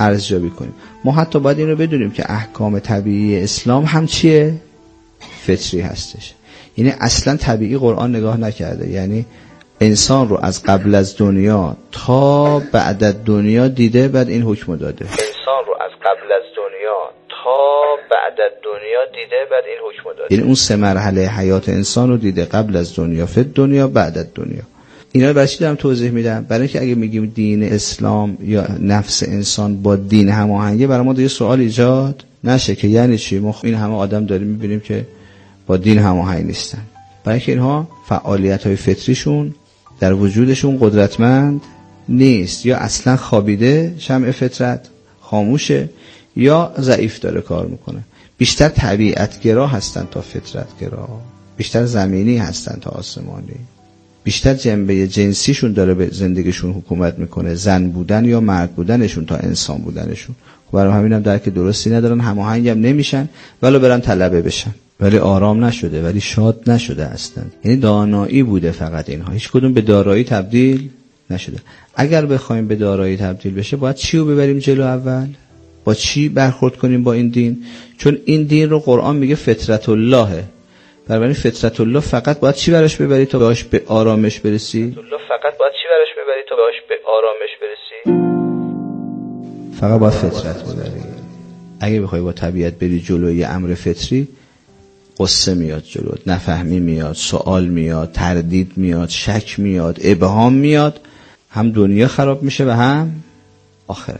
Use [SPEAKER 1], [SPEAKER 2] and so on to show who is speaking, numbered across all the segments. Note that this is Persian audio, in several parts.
[SPEAKER 1] ارزیابی کنیم. ما حتی باید این رو بدونیم که احکام طبیعی اسلام هم چیه؟ فطری هستش. یعنی اصلا طبیعی قرآن نگاه نکرده، یعنی انسان رو از قبل از دنیا تا بعد از دنیا دیده، بعد این حکم داده. انسان رو از قبل از دنیا تا بعد از دنیا دیده، بعد این حکم داده. یعنی اون 3 مرحله حیات انسان رو دیده، قبل از دنیا، فی دنیا، بعد از دنیا. اینا رو برای چی دارم توضیح میدم؟ برای اینکه اگه میگیم دین اسلام یا نفس انسان با دین هماهنگه، برای ما دیگه سوال ایجاد نشه که یعنی چی؟ ما این همه آدم داریم میبینیم که با دین هماهنگ نیستن. برای اینکه اینها فعالیت‌های فطریشون در وجودشون قدرتمند نیست، یا اصلا خوابیده، شمع فطرت خاموشه، یا ضعیف داره کار میکنه. بیشتر طبیعتگرا هستن تا فطرتگرا، بیشتر زمینی هستن تا آسمانی، بیشتر جنبه جنسیشون داره به زندگیشون حکومت میکنه، زن بودن یا مرد بودنشون تا انسان بودنشون. برای همین هم درک درستی ندارن، هماهنگ هم نمیشن، ولو برن طلبه بشن، ولی آرام نشده، ولی شاد نشده اصلا. یعنی دانایی بوده فقط اینها، هیچ کدوم به دارایی تبدیل نشده. اگر بخوایم به دارایی تبدیل بشه، باید چی رو ببریم جلو اول؟ با چی برخورد کنیم با این دین؟ چون این دین رو قرآن میگه فطرت اللهه. بنابراین فطرت الله فقط باید چی براش ببری تا بهش به آرامش برسی؟ الله فقط باید چی براش ببری تا بهش به آرامش برسی؟ فقط باید فطرت ببری. اگه بخوای با طبیعت بری جلوی امر فطری، قصه میاد جلوت، نفهمی میاد، سوال میاد، تردید میاد، شک میاد، ابهام میاد، هم دنیا خراب میشه و هم آخرت.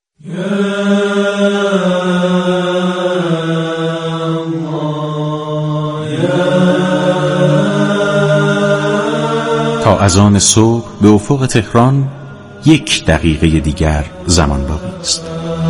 [SPEAKER 2] تا اذان صبح به افق تهران 1 دقیقه دیگر زمان باقی است.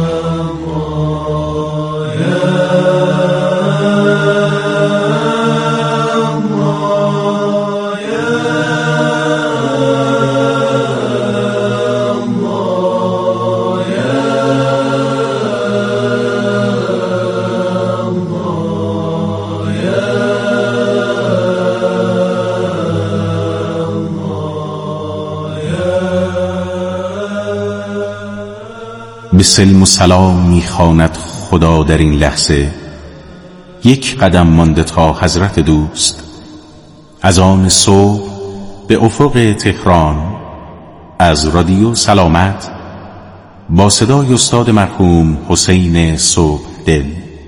[SPEAKER 2] به سلم و سلام میخواند خدا در این لحظه، 1 قدم مانده تا حضرت دوست. اذان صبح به افق تهران از رادیو سلامت با صدای استاد مرحوم حسین صبحدل.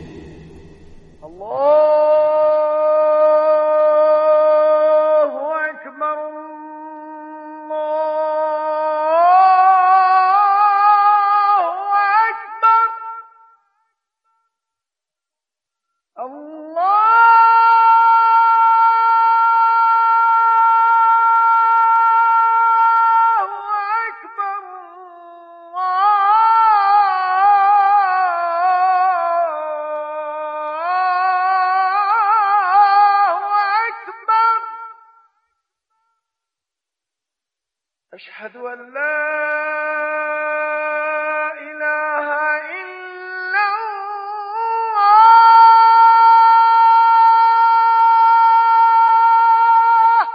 [SPEAKER 3] أشهد أن لا إله إلا الله.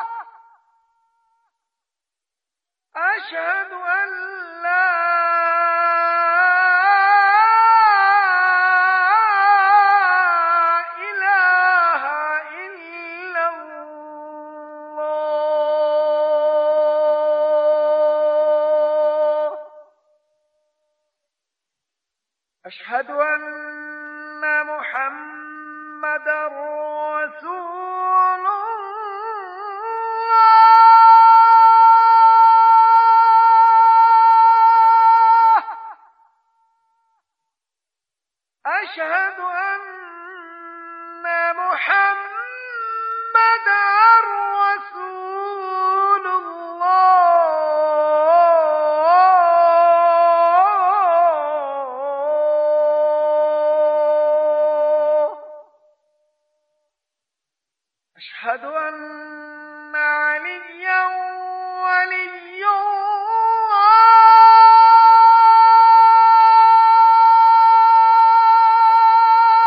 [SPEAKER 3] أشهد أن لا إله إلا الله. أشهد أن محمدًا رسول الله. أشهد أن محمدًا رسول الله. أشهد أن عليا ولي الله.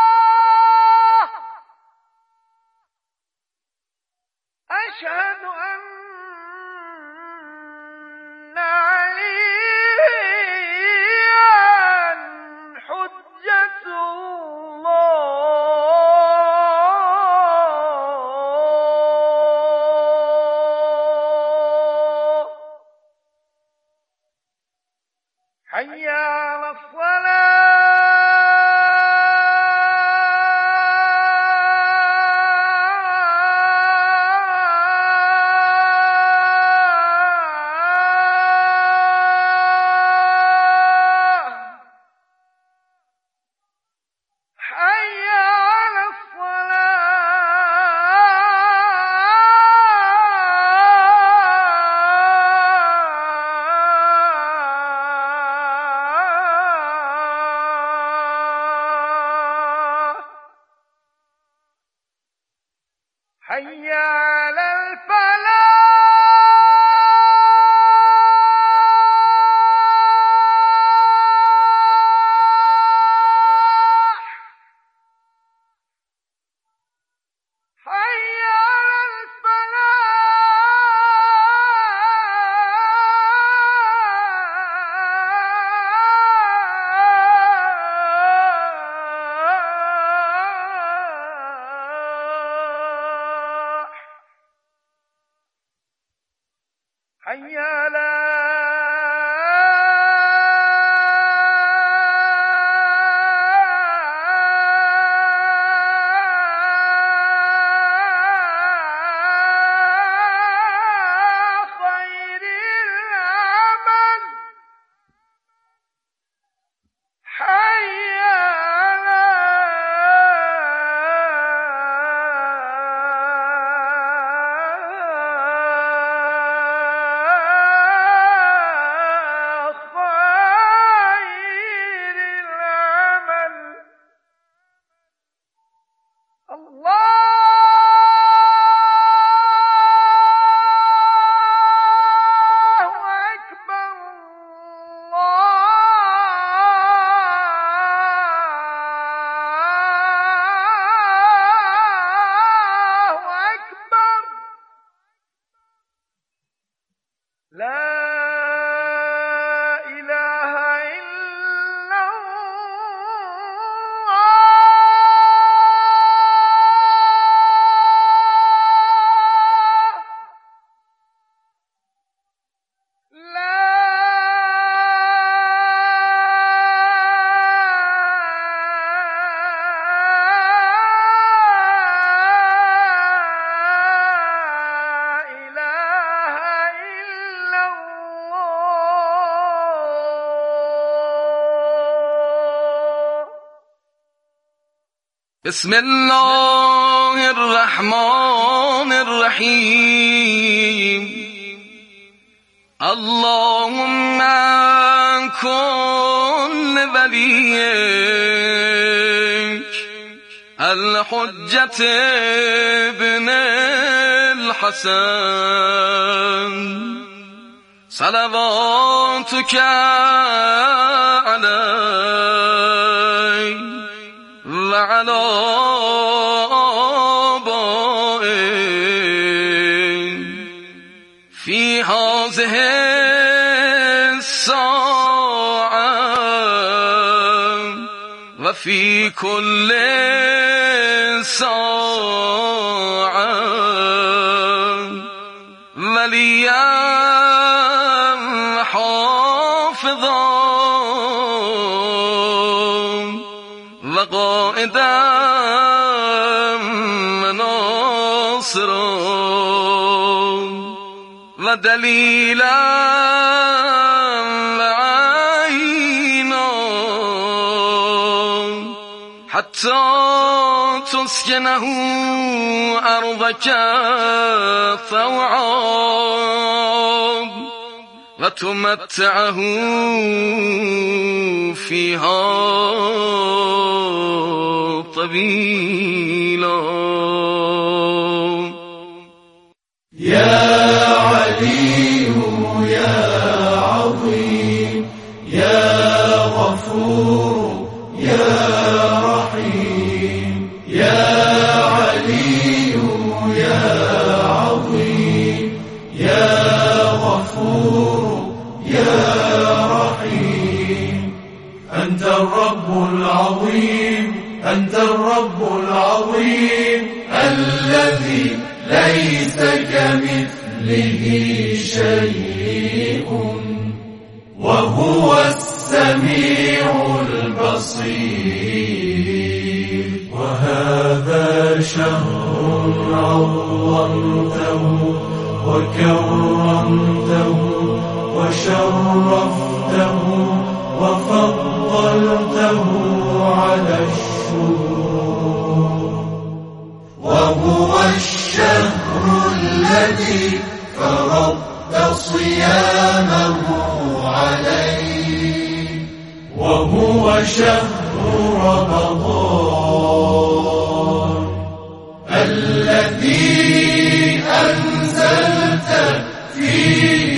[SPEAKER 3] على الصلاة حي على الفلاح حي على حي على خير العمل حي على بسم الله الرحمن الرحيم اللهم كن لوليك الحجة ابن الحسن صلواتك عليه وعلى آبائه في هذه الساعة وفي كل ساعة وليا حافظا وقائدا وناصرا ودليلا وعينا حتى تسكنه أرضك طوعا وتمتعه فيها طويلا.
[SPEAKER 4] يا علي يا عظيم يا غفور يا رحيم يا علي يا عظيم يا غفور يا رحيم أنت الرب العظيم أنت الرب العظيم الذي ليس كمثله شيء وهو السميع البصير وهذا شهر عظمته وكرمته وشرفته وفضلته على الشهور وهو الشهر الذي فرضت صيامه عليه وهو شهر رمضان الذي أنزلت فيه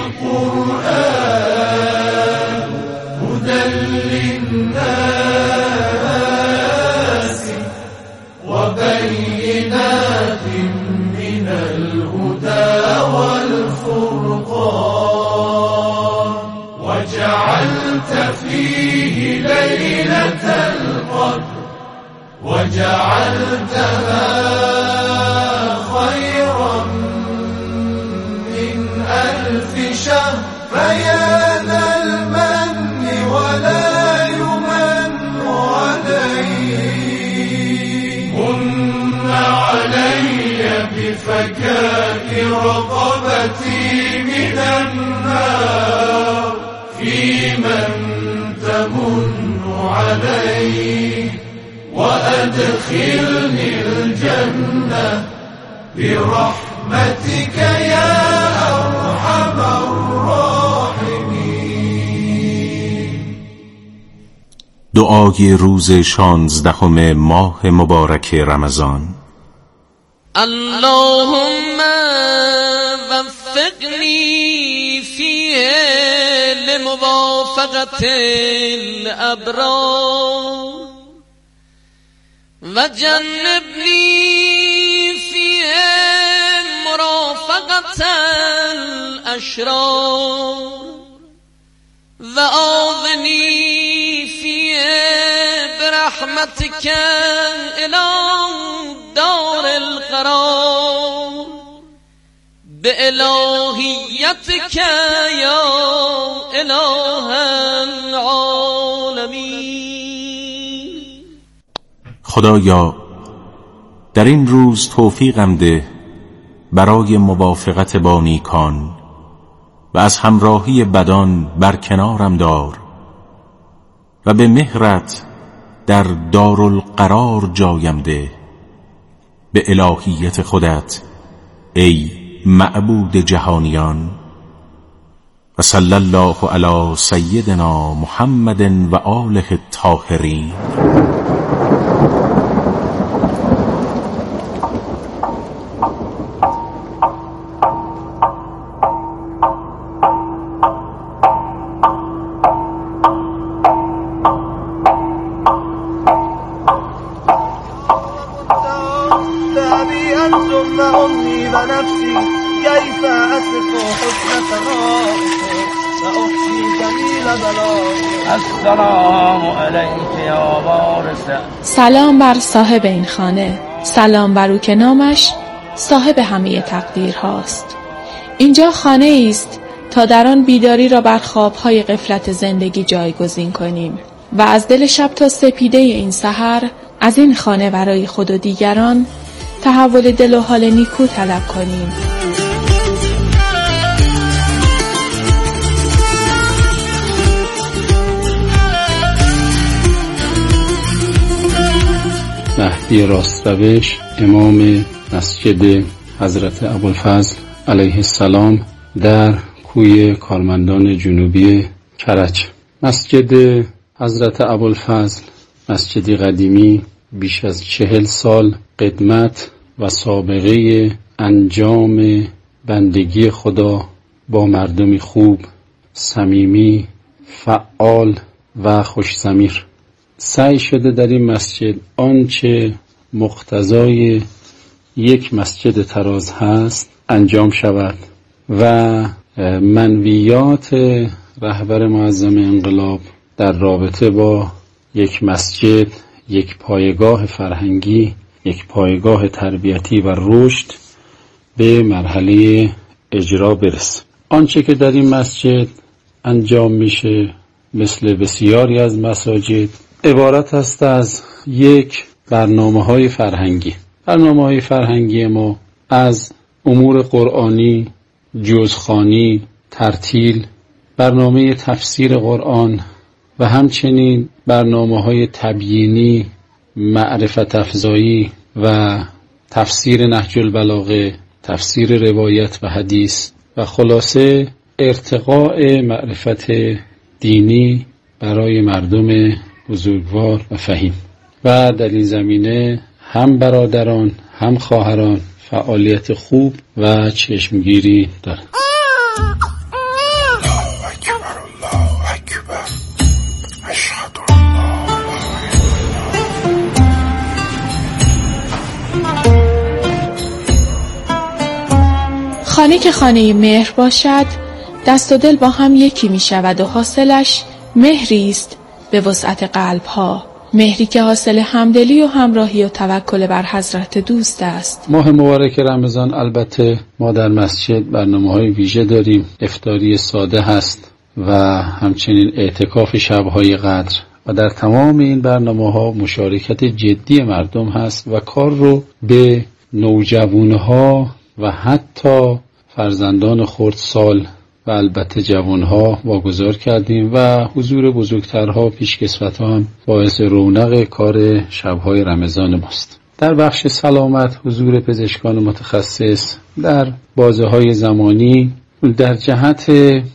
[SPEAKER 4] القرآن هدى للناس وبينات من الهدى والفرقان وجعلت فيه ليلة القدر وجعلتها خيرا من 1000 شهر فيا ذا المن ولا يمن عليه من علي بفكاك رقبتي من النار في من تمن عليه وأدخلني الجنة برحمتك يا أرحم الراحمين.
[SPEAKER 2] دعای روز 16 ماه مبارک رمضان.
[SPEAKER 3] اللهم وفقني فيه لموافقة الأبرار وجنبني فيه مرافقة الأشرار وآوِني فيه برحمتك إلى دار القرار بإلهيتك يا إله العالمين.
[SPEAKER 2] خدایا در این روز توفیقم ده برای موافقت با نیکان و از همراهی بدان برکنارم دار و به مهرت در دارالقرار جایم ده به الهیت خودت ای معبود جهانیان. و صلی الله علی سیدنا محمد و آله الطاهرین.
[SPEAKER 5] ثم أمي ونفسي كيف أصف حسن ثنائك وأحصي جميل بلائك. السلام عليك يا وارث.
[SPEAKER 6] سلام بر صاحب این خانه، سلام بر او که نامش صاحب همه تقدیر هاست. اینجا خانه است تا در آن بیداری را بر خوابهای غفلت زندگی جایگزین کنیم و از دل شب تا سپیده این سحر از این خانه برای خود و دیگران تحول دل و حال نیکو طلب کنیم.
[SPEAKER 7] مهدی راستروش، امام مسجد حضرت ابوالفضل علیه السلام در کوی کارمندان جنوبی کرج. مسجد حضرت ابوالفضل مسجدی قدیمی بیش از 40 سال قدمت و سابقه انجام بندگی خدا با مردمی خوب، صمیمی، فعال و خوش‌ضمیر. سعی شده در این مسجد آنچه مقتضای یک مسجد تراز هست انجام شود و منویات رهبر معظم انقلاب در رابطه با یک مسجد، یک پایگاه فرهنگی، یک پایگاه تربیتی و رشد به مرحله اجرا برسه. آنچه که در این مسجد انجام میشه مثل بسیاری از مساجد عبارت است از یک برنامه‌های فرهنگی. برنامه‌های فرهنگی ما از امور قرآنی، جزخوانی، ترتیل، برنامه تفسیر قرآن و همچنین برنامه‌های تبیینی، معرفت افزایی و تفسیر نهج البلاغه، تفسیر روایت و حدیث و خلاصه ارتقاء معرفت دینی برای مردم بزرگوار و فهیم. و در این زمینه هم برادران هم خواهران فعالیت خوب و چشمگیری دارند.
[SPEAKER 6] خانه که خانه مهر باشد دست و دل با هم یکی می شود و حاصلش مهری است به وسعت قلب ها، مهری که حاصل همدلی و همراهی و توکل بر حضرت دوست است.
[SPEAKER 7] ماه مبارک رمضان البته ما در مسجد برنامه‌های ویژه داریم. افطاری ساده هست و همچنین اعتکاف شب‌های قدر و در تمام این برنامه‌ها مشارکت جدی مردم هست و کار رو به نوجوانها و حتی فرزندان خردسال و البته جوانها واگذار کردیم و حضور بزرگترها پیشکسوت‌ها هم باعث رونق کار شب‌های رمضان ماست. در بخش سلامت حضور پزشکان متخصص در بازه‌های زمانی در جهت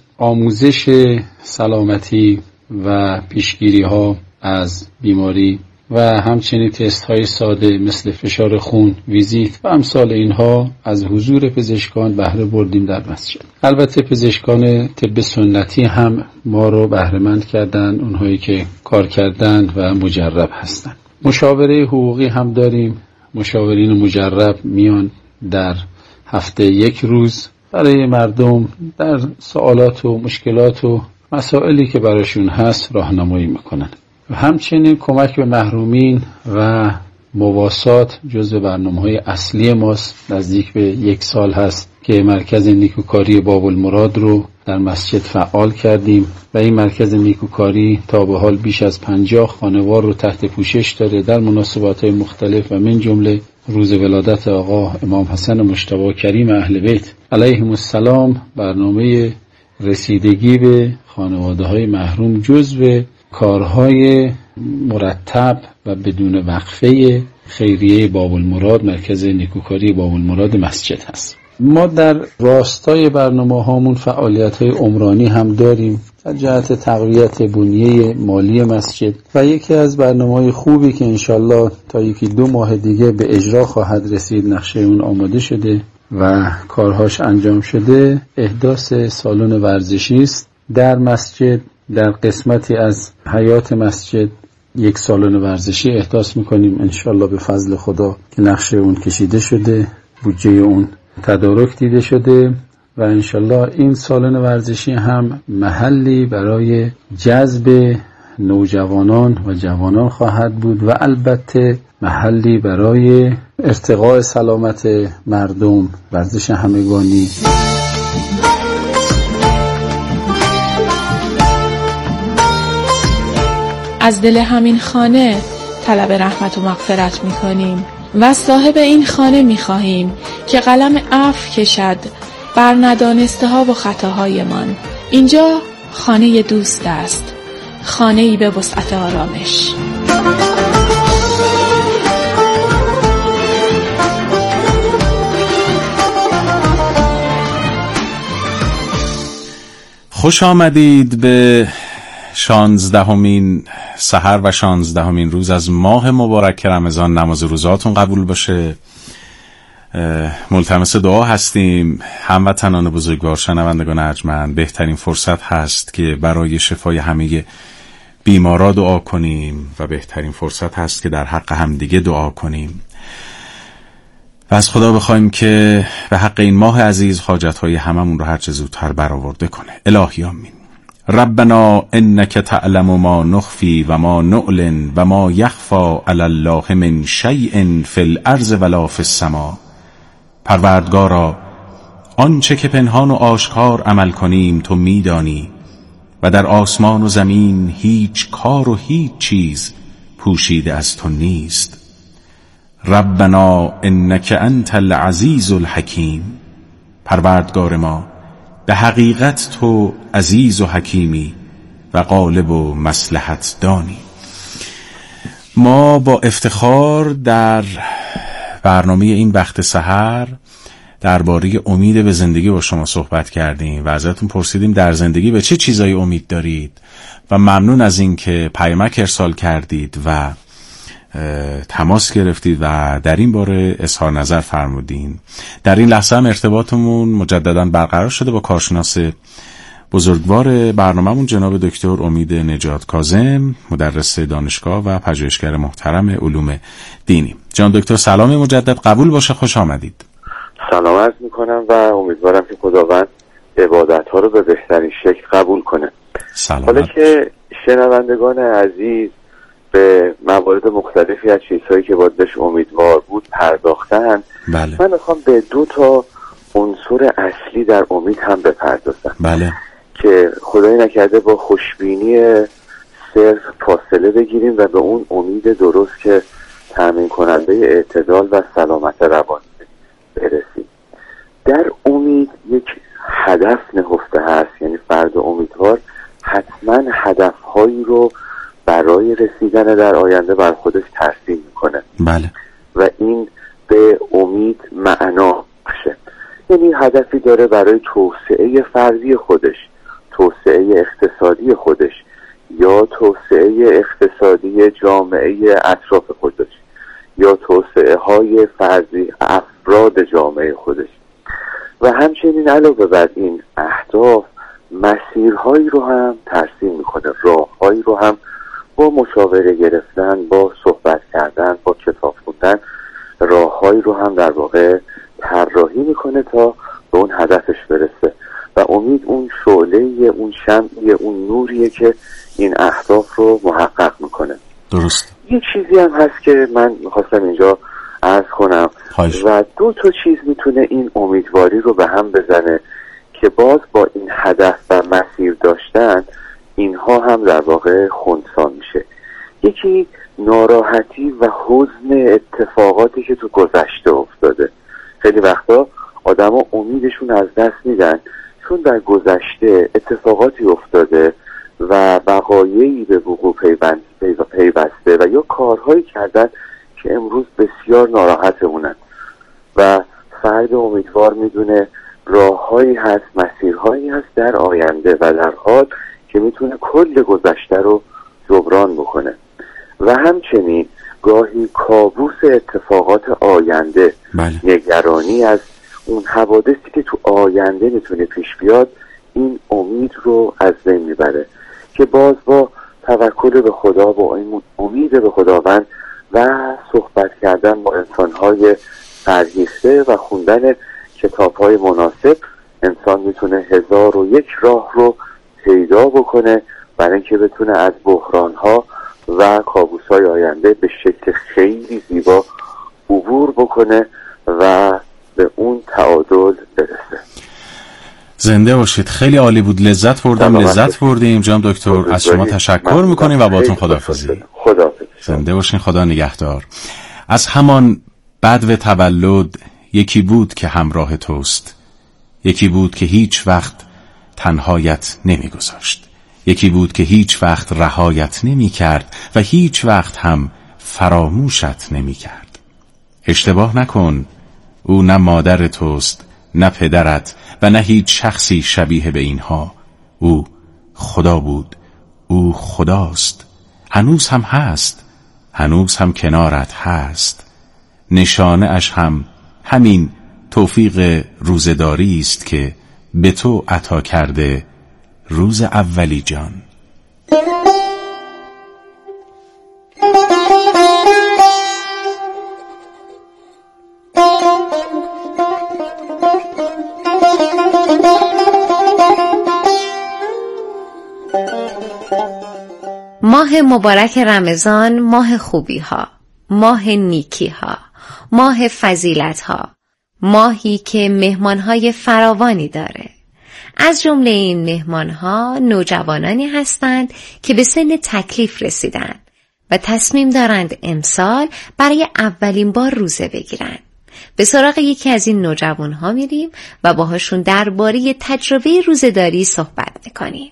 [SPEAKER 7] آموزش سلامتی و پیشگیری‌ها از بیماری و همچنین تست های ساده مثل فشار خون، ویزیت و امثال اینها از حضور پزشکان بهره بردیم در مسجد. البته پزشکان طب سنتی هم ما رو بهره مند کردن، اونهایی که کار کردن و مجرب هستن. مشاوره حقوقی هم داریم. مشاورین مجرب میان در هفته یک روز برای مردم در سوالات و مشکلات و مسائلی که براشون هست راهنمایی میکنن. و همچنین کمک به محرومین و مواسات جزو برنامه‌های اصلی ماست. نزدیک به 1 سال هست که مرکز نیکوکاری باب المراد رو در مسجد فعال کردیم و این مرکز نیکوکاری تا به حال بیش از 50 خانوار رو تحت پوشش داره در مناسبات‌های مختلف و من جمله روز ولادت آقا امام حسن مجتبی کریم اهل بیت علیهم السلام. برنامه رسیدگی به خانواده‌های محروم جزو کارهای مرتب و بدون وقفه خیریه باب المراد، مرکز نیکوکاری باب المراد مسجد هست. ما در راستای برنامه هامون فعالیت های عمرانی هم داریم در جهت تقویت بنیه مالی مسجد و یکی از برنامه‌های خوبی که انشالله تا 1-2 ماه دیگه به اجرا خواهد رسید، نقشه اون آماده شده و کارهاش انجام شده، احداث سالن ورزشی است در مسجد. در قسمتی از حیات مسجد 1 سالن ورزشی احداث میکنیم انشالله به فضل خدا که نقشه اون کشیده شده، بودجه اون تدارک دیده شده و انشالله این سالن ورزشی هم محلی برای جذب نوجوانان و جوانان خواهد بود و البته محلی برای ارتقاء سلامت مردم، ورزش همگانی.
[SPEAKER 6] از دل همین خانه طلب رحمت و مغفرت می‌کنیم و از صاحب این خانه می‌خواهیم که قلم عفو کشد بر ندانسته‌ها و خطاهایمان. اینجا خانه دوست است، خانه‌ای به وسعت آرامش.
[SPEAKER 2] خوش آمدید به 16مین سحر و 16مین روز از ماه مبارک رمضان. نماز روزاتون قبول باشه. ملتمس دعا هستیم. هموطنان بزرگوار، شنوندگان ارجمند، بهترین فرصت هست که برای شفای همه بیمارا دعا کنیم و بهترین فرصت هست که در حق همدیگه دعا کنیم و از خدا بخوایم که به حق این ماه عزیز حاجتهای هممون رو هر چه زودتر برآورده کنه. الهی آمین. ربنا انک تعلم ما نخفی و ما نعلن و ما یخفی علی الله من شیء فی الارض ولا فی السماء. پروردگارا، آنچه که پنهان و آشکار عمل کنیم تو میدانی و در آسمان و زمین هیچ کار و هیچ چیز پوشیده از تو نیست. ربنا انک انت العزیز الحکیم، پروردگار ما به حقیقت تو عزیز و حکیمی و غالب و مصلحت دانی. ما با افتخار در برنامه این وقت سحر درباره امید به زندگی با شما صحبت کردیم و ازتون پرسیدیم در زندگی به چه چیزایی امید دارید و ممنون از این که پیامک ارسال کردید و تماس گرفتید و در این باره اظهار نظر فرمودین. در این لحظه هم ارتباطمون مجددا برقرار شده با کارشناس بزرگوار برنامه‌مون جناب دکتر امید نجات کاظم، مدرس دانشگاه و پژوهشگر محترم علوم دینی. جناب دکتر سلام مجدد، قبول باشه، خوش آمدید.
[SPEAKER 8] سلام عرض میکنم و امیدوارم که خداوند عبادت‌ها رو به بهترین شکل قبول کنه. حالا که شنوندگان عزیز به موارد مختلفی از چیزهایی که باید بهش امیدوار بود پرداختن،
[SPEAKER 2] بله.
[SPEAKER 8] من میخوام به 2 تا عنصر اصلی در امید هم بپردازم.
[SPEAKER 2] بله.
[SPEAKER 8] که خدای نکرده با خوشبینی صرف فاصله بگیریم و به اون امید درست که تامین کننده اعتدال و سلامت روانی برسیم. در امید یک هدف نهفته هست، یعنی فرد امیدوار حتما هدفهایی رو برای رسیدن در آینده بر خودش ترسیم میکنه.
[SPEAKER 2] بله.
[SPEAKER 8] و این به امید معنا بخشه، یعنی هدفی داره برای توسعه فردی خودش، توسعه اقتصادی خودش یا توسعه اقتصادی جامعه اطراف خودش یا توسعه های فردی افراد جامعه خودش. و همچنین علاوه بر این اهداف مسیرهایی رو هم ترسیم میکنه، راههایی رو هم با مشاوره گرفتن، با صحبت کردن، با کتاب خوندن راههایی رو هم در واقع طراحی میکنه تا به اون هدفش برسه. و امید اون شعله، اون شمعیه، اون نوریه که این اهداف رو محقق میکنه.
[SPEAKER 2] درست.
[SPEAKER 8] یه چیزی هم هست که من میخواستم اینجا عرض کنم و 2 تا چیز میتونه این امیدواری رو به هم بزنه که باز با این هدف و مسیر داشتن اینها هم در واقع خنثی میشه. یکی ناراحتی و حزن اتفاقاتی که تو گذشته افتاده. خیلی وقتا آدما امیدشون از دست میدن چون در گذشته اتفاقاتی افتاده و وقایعی به وقوع پیوسته و یا کارهایی کردن که امروز بسیار ناراحتمونن و فرد امیدوار میدونه راههایی هست، مسیرهایی هست در آینده و در حال که میتونه کل گذشته رو جبران بکنه. و همچنین گاهی کابوس اتفاقات آینده،
[SPEAKER 2] بله. نگرانی
[SPEAKER 8] از اون حوادثی که تو آینده میتونه پیش بیاد، این امید رو از بین میبره که باز با توکل به خدا، با امید به خداوند و صحبت کردن با انسان‌های فرهیخته و خوندن کتاب‌های مناسب انسان میتونه 1001 راه رو پیدا بکنه برای اینکه بتونه از بحران‌ها و کابوس‌های آینده به شکل خیلی زیبا عبور بکنه و به اون تعادل برسه.
[SPEAKER 2] زنده باشید. خیلی عالی بود، لذت بردیم جناب دکتر. از شما تشکر میکنیم و باهاتون خداحافظی. زنده باشین، خدا نگهدار. از همان بدو تولد یکی بود که همراه توست، یکی بود که هیچ وقت تنهایت نمیگذاشت، یکی بود که هیچ وقت رهایت نمی کرد و هیچ وقت هم فراموشت نمی کرد. اشتباه نکن، او نه مادر توست، نه پدرت و نه هیچ شخصی شبیه به اینها. او خدا بود، او خداست، هنوز هم هست، هنوز هم کنارت هست. نشانه اش هم همین توفیق روزداری است که به تو عطا کرده روز اولی جان.
[SPEAKER 9] ماه مبارک رمضان ماه خوبی ها، ماه نیکی ها، ماه فضیلت ها، ماهی که مهمان های فراوانی داره. از جمله این مهمان‌ها نوجوانانی هستند که به سن تکلیف رسیدند و تصمیم دارند امسال برای اولین بار روزه بگیرند. به سراغ یکی از این نوجوان‌ها میریم و باهاشون درباره تجربه روزه‌داری صحبت می‌کنیم.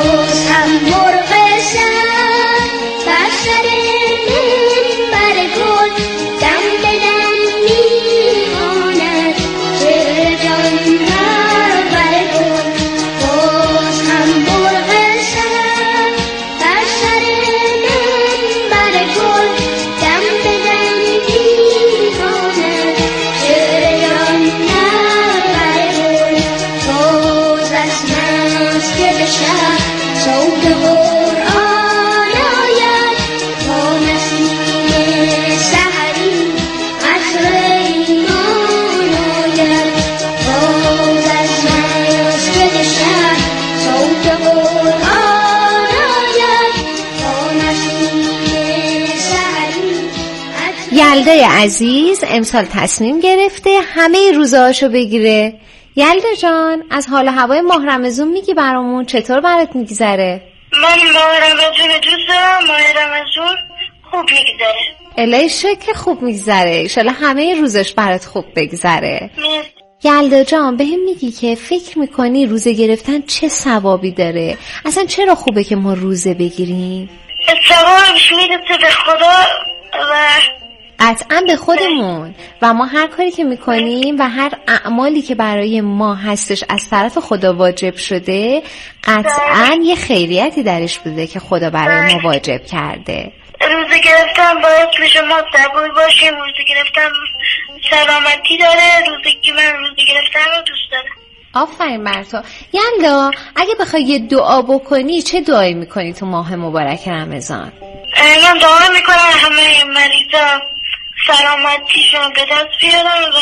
[SPEAKER 9] یلدای عزیز امسال تصمیم گرفته همه روزهاشو بگیره. یلدا جان، از حال هوای ماه رمضان میگی برامون؟ چطور برات میگذره؟
[SPEAKER 10] من ماه رمضان دوست دارم. ماه رمضان خوب میگذره. الهی شکر خوب میگذره. انشالله همه روزش برات خوب بگذره. یلدا جان، بهم میگی که فکر میکنی روزه گرفتن چه ثوابی داره؟ اصلا چرا خوبه که ما روزه بگیریم؟ ثوابش میرسه به خدا و
[SPEAKER 9] قطعا به خودمون و ما هر کاری که میکنیم و هر اعمالی که برای ما هستش از طرف خدا واجب شده قطعا یه خیریتی درش بوده که خدا برای ما واجب کرده.
[SPEAKER 10] روزه گرفتن باید میشه ما صبور باشیم. روزه گرفتن سلامتی داره. من روزه گرفتن رو دوست دارم.
[SPEAKER 9] آفرین بر تو. یلدا، اگه بخوای یه دعا بکنی چه دعایی میکنی تو ماه مبارک رمضان؟
[SPEAKER 10] من دعا میکنم همه مریضا سلامتیشون به دست بیارن و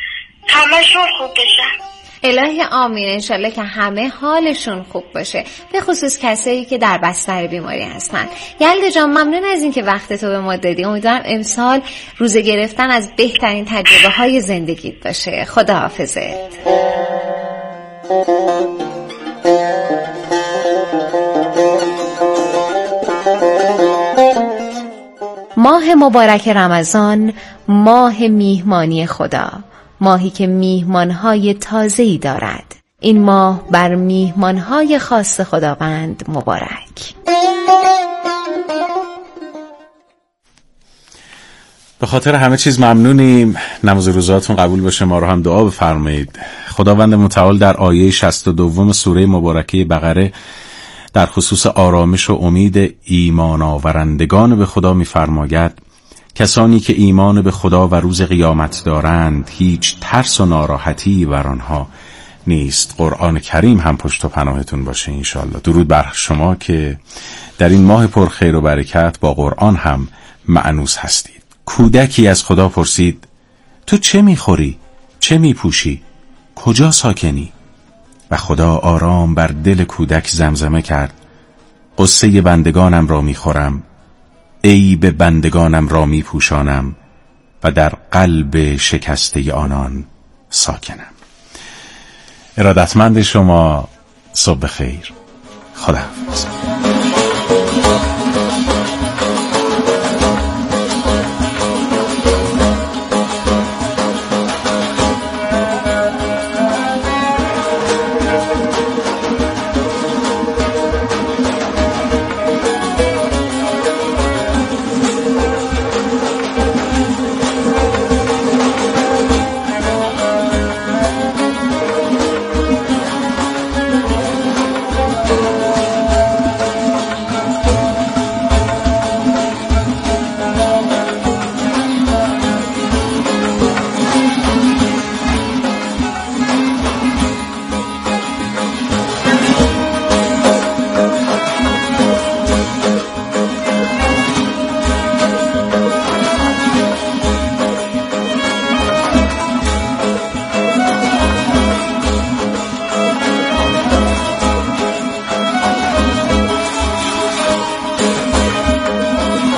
[SPEAKER 10] همه‌شون خوب بشن.
[SPEAKER 9] الهی آمین. انشالله که همه حالشون خوب باشه، به خصوص کسایی که در بستر بیماری هستن. یلدا جان، ممنون از این که وقتتو به ما دادی. امیدوارم امسال روزه گرفتن از بهترین تجربه های زندگیت باشه. خداحافظت. ماه مبارک رمضان، ماه میهمانی خدا، ماهی که میهمانهای تازه‌ای دارد. این ماه بر میهمانهای خاص خداوند مبارک.
[SPEAKER 2] به خاطر همه چیز ممنونیم. نماز روزاتون قبول باشه. ما رو هم دعا بفرمایید. خداوند متعال در آیه 62 سوره مبارکه بقره در خصوص آرامش و امید ایمان آورندگان به خدا می‌فرماید کسانی که ایمان به خدا و روز قیامت دارند هیچ ترس و ناراحتی بر آنها نیست. قرآن کریم هم پشت و پناهتون باشه انشالله. درود بر شما که در این ماه پر خیر و برکت با قرآن هم مأنوس هستید. کودکی از خدا پرسید تو چه میخوری؟ چه میپوشی؟ کجا ساکنی؟ و خدا آرام بر دل کودک زمزمه کرد قصه بندگانم را میخورم، عیب بندگانم را میپوشانم و در قلب شکسته آنان ساکنم. ارادتمند شما، صبح خیر. خداحافظ.